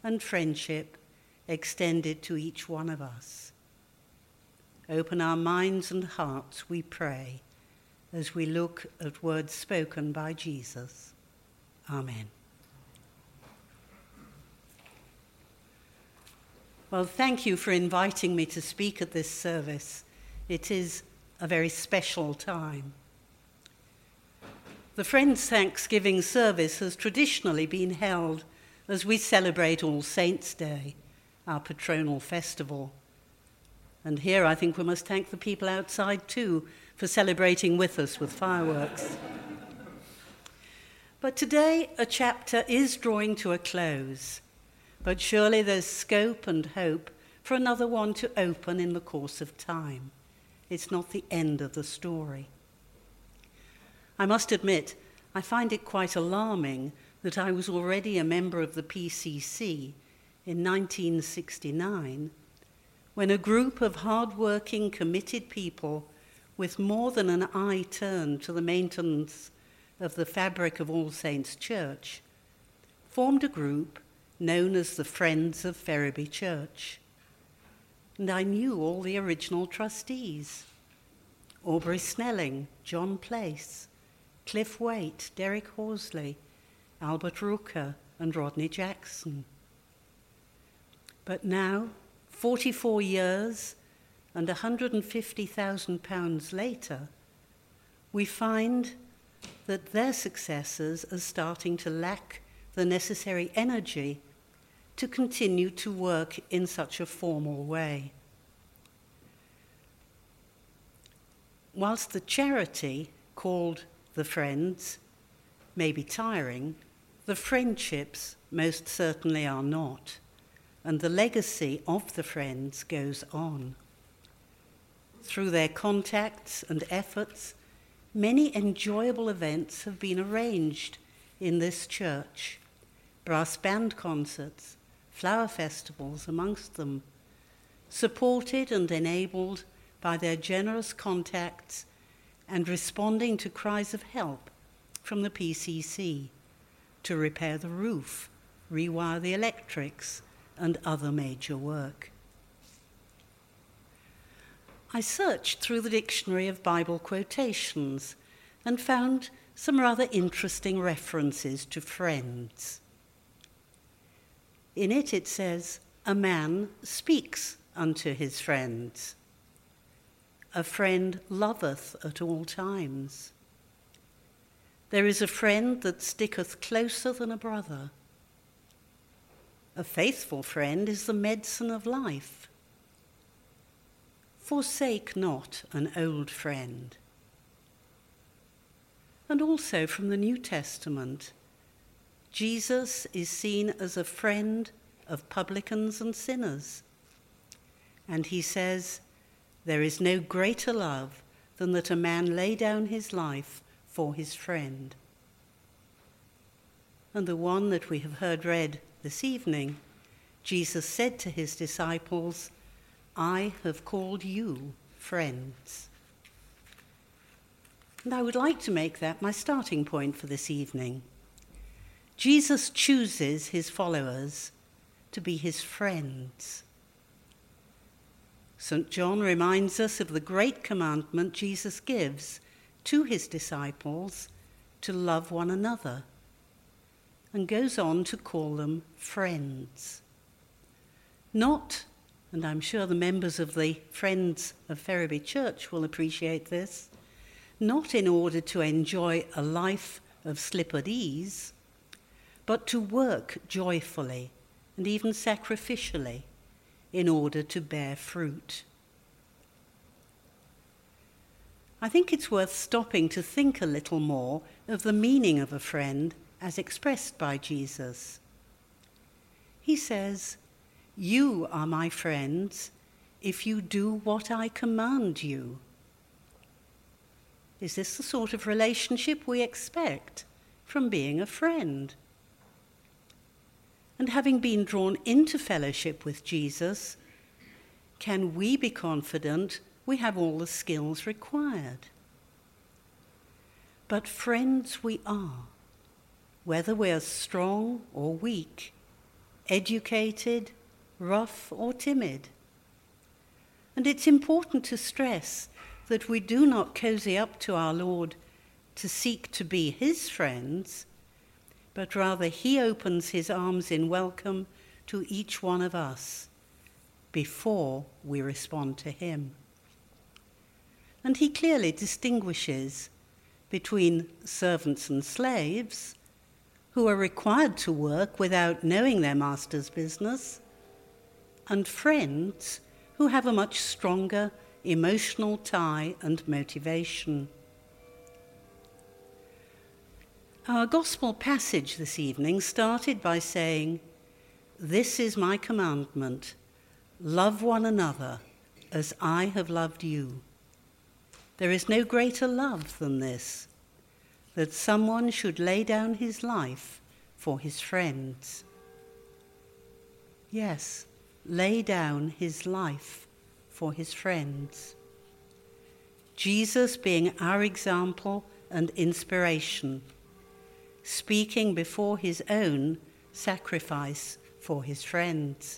and friendship extended to each one of us. Open our minds and hearts, we pray, as we look at words spoken by Jesus. Amen. Well, thank you for inviting me to speak at this service. It is a very special time. The Friends' Thanksgiving service has traditionally been held as we celebrate All Saints' Day, our patronal festival. And here I think we must thank the people outside too for celebrating with us with fireworks. But today a chapter is drawing to a close, but surely there's scope and hope for another one to open in the course of time. It's not the end of the story. I must admit, I find it quite alarming that I was already a member of the PCC in 1969, when a group of hard-working, committed people with more than an eye turned to the maintenance of the fabric of All Saints Church formed a group known as the Friends of Ferriby Church. And I knew all the original trustees: Aubrey Snelling, John Place, Cliff Waite, Derek Horsley, Albert Rooker, and Rodney Jackson. But now, 44 years and £150,000 later, we find that their successors are starting to lack the necessary energy to continue to work in such a formal way. Whilst the charity, called the Friends, may be tiring, the friendships most certainly are not, and the legacy of the Friends goes on. Through their contacts and efforts, many enjoyable events have been arranged in this church: brass band concerts, flower festivals amongst them, supported and enabled by their generous contacts and responding to cries of help from the PCC to repair the roof, rewire the electrics, and other major work. I searched through the dictionary of Bible quotations and found some rather interesting references to friends. In it says, "A man speaks unto his friends. A friend loveth at all times. There is a friend that sticketh closer than a brother. A faithful friend is the medicine of life. Forsake not an old friend." And also from the New Testament, Jesus is seen as a friend of publicans and sinners. And he says, "There is no greater love than that a man lay down his life for his friend." And the one that we have heard read this evening, Jesus said to his disciples, "I have called you friends." And I would like to make that my starting point for this evening. Jesus chooses his followers to be his friends. St. John reminds us of the great commandment Jesus gives to his disciples to love one another, and goes on to call them friends. Not, and I'm sure the members of the Friends of Ferriby Church will appreciate this, not in order to enjoy a life of slippered ease, but to work joyfully and even sacrificially in order to bear fruit. I think it's worth stopping to think a little more of the meaning of a friend as expressed by Jesus. He says, "You are my friends if you do what I command you." Is this the sort of relationship we expect from being a friend? And having been drawn into fellowship with Jesus, can we be confident we have all the skills required? But friends we are, whether we are strong or weak, educated, rough, or timid. And it's important to stress that we do not cozy up to our Lord to seek to be his friends, but rather he opens his arms in welcome to each one of us before we respond to him. And he clearly distinguishes between servants and slaves, who are required to work without knowing their master's business, and friends who have a much stronger emotional tie and motivation. Our gospel passage this evening started by saying, "This is my commandment, love one another as I have loved you." There is no greater love than this, that someone should lay down his life for his friends. Yes, lay down his life for his friends. Jesus being our example and inspiration, speaking before his own sacrifice for his friends.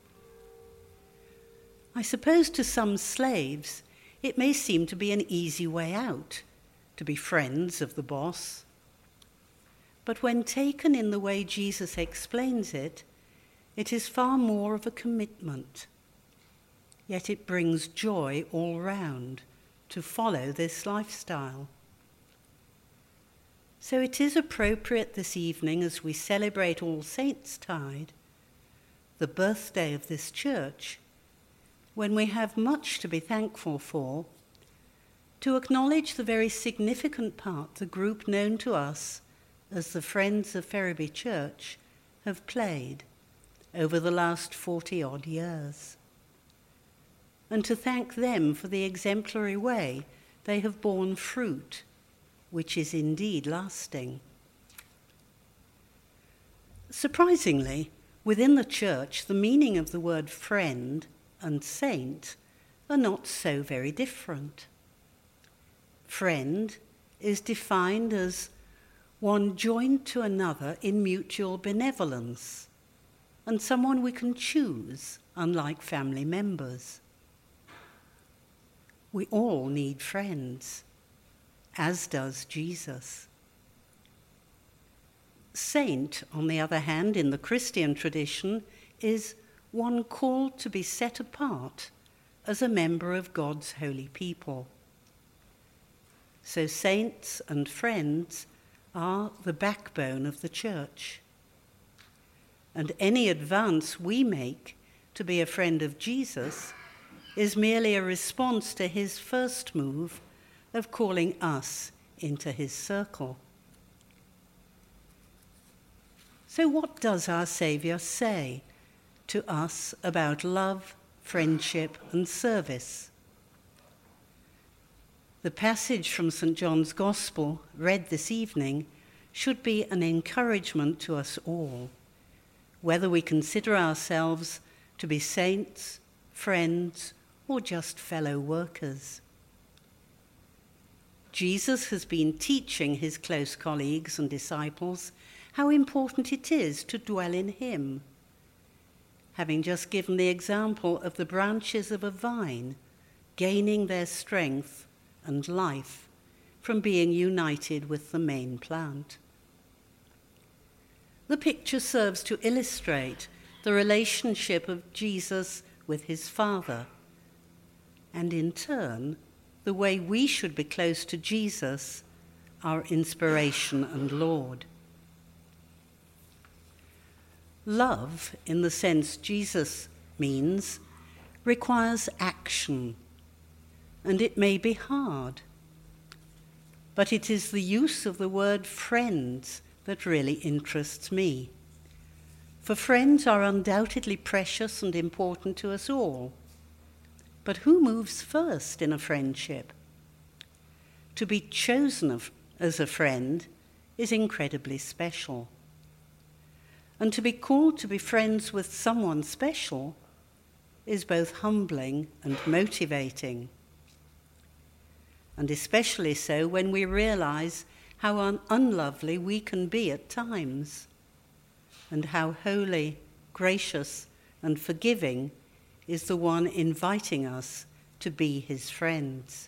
I suppose to some slaves, it may seem to be an easy way out, to be friends of the boss. But when taken in the way Jesus explains it, it is far more of a commitment. Yet it brings joy all round to follow this lifestyle. So it is appropriate this evening, as we celebrate All Saints' Tide, the birthday of this church, when we have much to be thankful for, to acknowledge the very significant part the group known to us as the Friends of Ferriby Church have played over the last 40-odd years, and to thank them for the exemplary way they have borne fruit, which is indeed lasting. Surprisingly, within the church, the meaning of the word friend and saint are not so very different. Friend is defined as one joined to another in mutual benevolence, and someone we can choose, unlike family members. We all need friends, as does Jesus. Saint, on the other hand, in the Christian tradition, is one called to be set apart as a member of God's holy people. So saints and friends are the backbone of the church. And any advance we make to be a friend of Jesus is merely a response to his first move of calling us into his circle. So what does our Saviour say to us about love, friendship, and service? The passage from St. John's Gospel, read this evening, should be an encouragement to us all, whether we consider ourselves to be saints, friends, or just fellow workers. Jesus has been teaching his close colleagues and disciples how important it is to dwell in him, having just given the example of the branches of a vine gaining their strength and life from being united with the main plant. The picture serves to illustrate the relationship of Jesus with his Father, and in turn, the way we should be close to Jesus, our inspiration and Lord. Love, in the sense Jesus means, requires action, and it may be hard. But it is the use of the word friends that really interests me. For friends are undoubtedly precious and important to us all. But who moves first in a friendship? To be chosen as a friend is incredibly special. And to be called to be friends with someone special is both humbling and motivating. And especially so when we realize how unlovely we can be at times, and how holy gracious, and forgiving is the one inviting us to be his friends.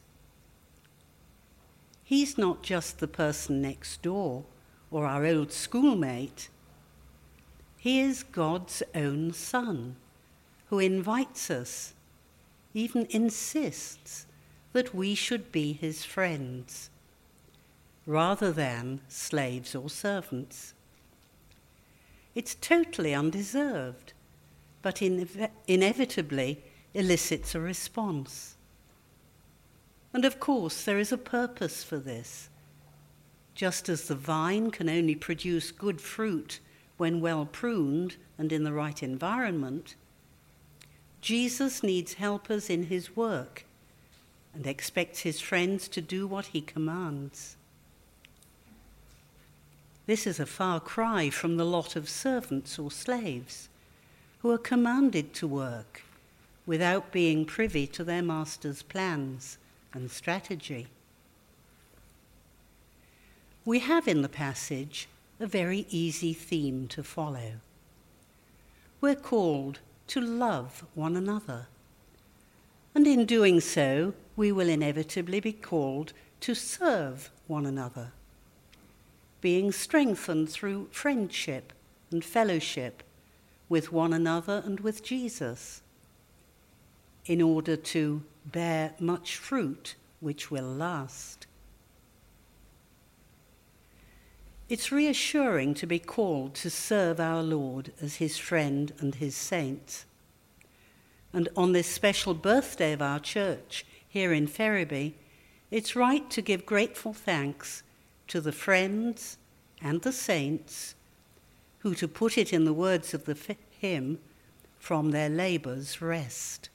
He's not just the person next door or our old schoolmate. He is God's own Son, who invites us, even insists that we should be his friends, rather than slaves or servants. It's totally undeserved, but inevitably elicits a response. And of course, there is a purpose for this. Just as the vine can only produce good fruit when well pruned and in the right environment, Jesus needs helpers in his work and expects his friends to do what he commands. This is a far cry from the lot of servants or slaves who are commanded to work without being privy to their master's plans and strategy. We have in the passage a very easy theme to follow. We're called to love one another, and in doing so, we will inevitably be called to serve one another, being strengthened through friendship and fellowship with one another and with Jesus, in order to bear much fruit which will last. It's reassuring to be called to serve our Lord as his friend and his saint. And on this special birthday of our church here in Ferriby, it's right to give grateful thanks to the friends and the saints who, to put it in the words of the hymn, from their labours rest.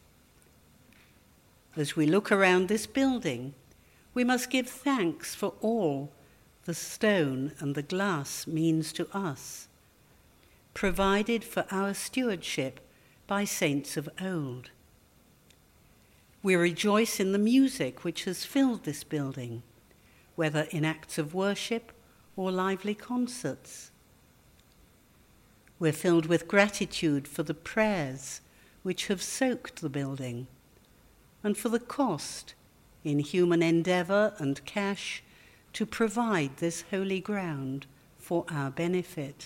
As we look around this building, we must give thanks for all the stone and the glass means to us, provided for our stewardship by saints of old. We rejoice in the music which has filled this building, whether in acts of worship or lively concerts. We're filled with gratitude for the prayers which have soaked the building, and for the cost in human endeavour and cash to provide this holy ground for our benefit.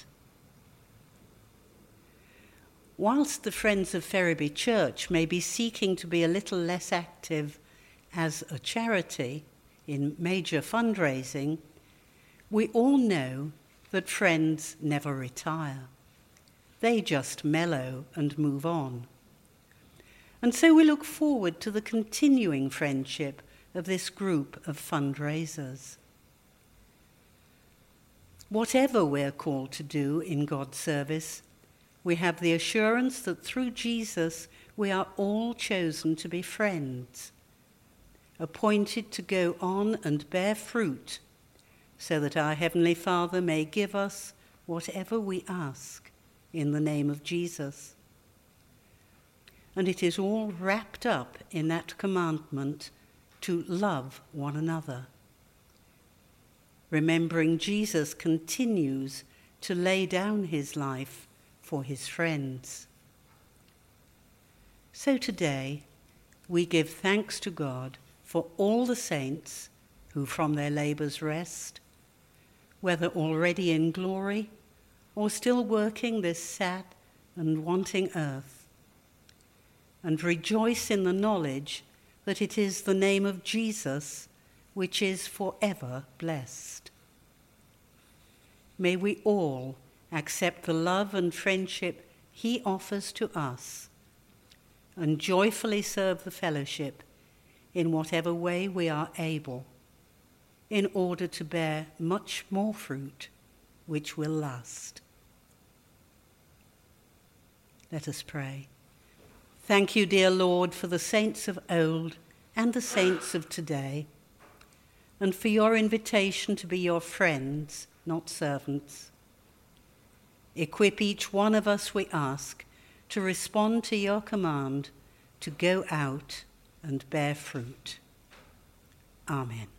Whilst the Friends of Ferriby Church may be seeking to be a little less active as a charity in major fundraising, we all know that Friends never retire. They just mellow and move on. And so we look forward to the continuing friendship of this group of fundraisers. Whatever we're called to do in God's service, we have the assurance that through Jesus we are all chosen to be friends, appointed to go on and bear fruit, so that our Heavenly Father may give us whatever we ask in the name of Jesus. And it is all wrapped up in that commandment to love one another. Remembering Jesus continues to lay down his life for his friends. So today, we give thanks to God for all the saints who from their labours rest, whether already in glory or still working this sad and wanting earth, and rejoice in the knowledge that it is the name of Jesus which is forever blessed. May we all accept the love and friendship he offers to us, and joyfully serve the fellowship in whatever way we are able, in order to bear much more fruit which will last. Let us pray. Thank you, dear Lord, for the saints of old and the saints of today, and for your invitation to be your friends, not servants. Equip each one of us, we ask, to respond to your command to go out and bear fruit. Amen.